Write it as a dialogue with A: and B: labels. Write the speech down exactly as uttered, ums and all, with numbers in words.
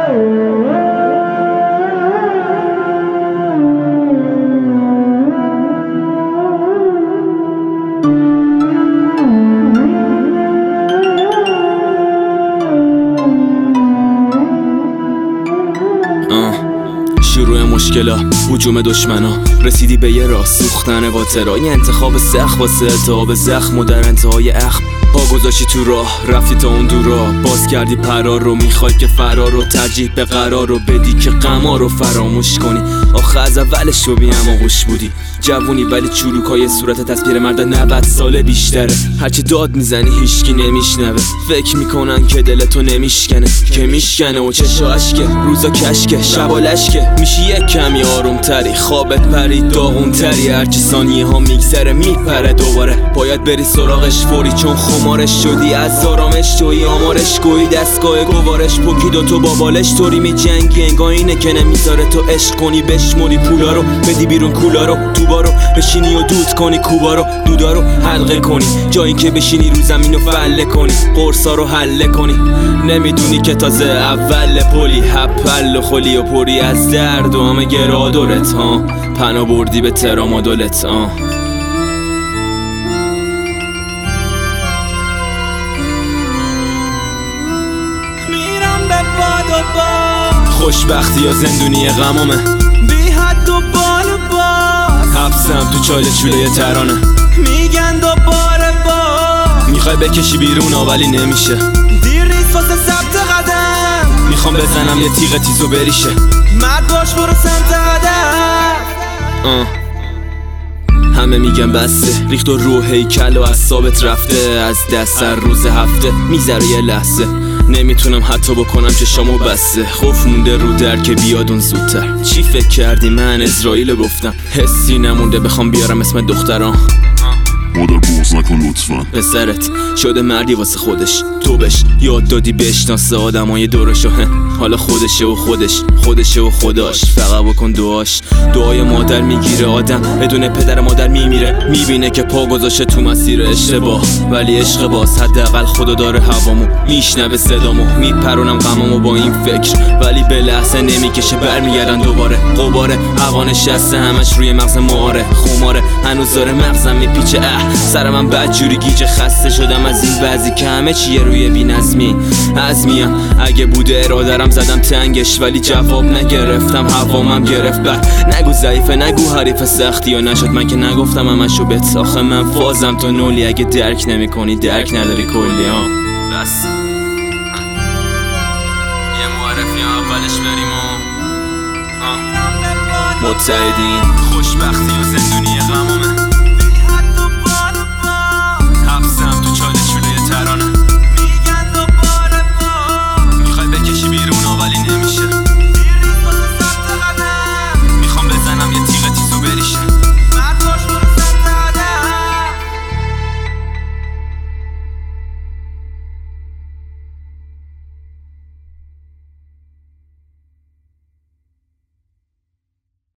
A: شروع مشکلا، هجوم دشمنا، رسیدی به یه راه سوختن با ترا، یه انتخاب سخت واسه التهاب زخم و در انتهای اخم پا گذاشتی تو راه، رفتی تا اون دورا، باز کردی پرار رو، میخوای که فرار رو ترجیح به قرار رو بدی که غما رو فراموش کنی. آخه از اولش تو بی هماغوش بودی، جوونی ولی چروکای صورتت از پیرمرد نود ساله بیشتره. هرچی داد میزنی هیچکی نمیشنوه، فکر میکنن که دلتو نمیشکنه، که میشکنه و چشا اشکه، روزا کشکه، شبا لشکه. میشی یک کمی آروم تری، خوابت پرید داغون تری، هرچی ثانیه ها میگذره میپره دوباره. باید بری سراغش فوری چون خمارش شدی، از آرامش توی آمارش گویی دستگاه گوارش پوکید و تو با بالش طوری میجنگی انگاه اینه که نمیذاره تو عشق کنی، بشموری پولا رو بدی بیرون کولا رو توبا رو بشینی و دود کنی، کوبا رو دودا رو حلقه کنی، جایی که بشینی رو زمین و فله کنی، قرصا رو حله کنی. نمیدونی که تازه اول پلی هپل و خلی و پری از درد و همه گرادولت ها، پنا بردی به ترامادولت ها. خوشبختی یا زندونی غمامه،
B: بی حد و بال و باز،
A: حبسم تو چاله چوله ترانه،
B: میگن دوباره باز،
A: میخوای بکشی بیرون ولی نمیشه،
B: دیر نیست واسه ثبت قدم،
A: میخوام بزنم یه تیغ تیزو بریشه،
B: مرد باش برو سمت هدف.
A: آه. همه میگن بسته، ریخت و روح هیکل و اعصابت رفته، از دست هر روز هفته میذاره یه لحظه، نمیتونم حتی بکنم چشامو بسته، خوف مونده رو در که بیاد اون زودتر. چی فکر کردی من اسرائیل گفتم، حسی نمونده بخوام بیارم اسم دختران.
C: مادر بغض نکن لطفا،
A: پسرت شده مردی واسه خودش، تو بهش یاد دادی بشناسه آدمای دورشو، حالا خودشه و خودش، خودشه و خداش، فقط بکن دعاش. دعای مادر میگیره آدم، بدون پدر مادر میمیره، میبینه که پا گذاشته تو مسیر اشتباه، ولی عشق باز حداقل خدا داره هوامو، میشنوه صدامو، میپرونم غمامو با این فکر، ولی به لحظه نمیکشه برمیگردن دوباره. غباره هوا نشسته همش روی مغز معاره، خماره هنوز داره مغزم میپیچه، اه سر من بدجوری گیجه، خسته شدم از این بعضی که همه چیه روی بی‌نظمی. عزمیم اگه بوده ارادرم زدم تنگش، ولی جواب نگرفتم، هوامم گرفت. بعد نگو ضعیفه نگو حریف سختی یا نشد، من که نگفتم همشو بهت، آخه من فازم تو نولی، اگه درک نمی کنی درک نداری کلی. ها بس یه معرفی اولش بریم و متحدین، خوشبختی و زندونی غمامه.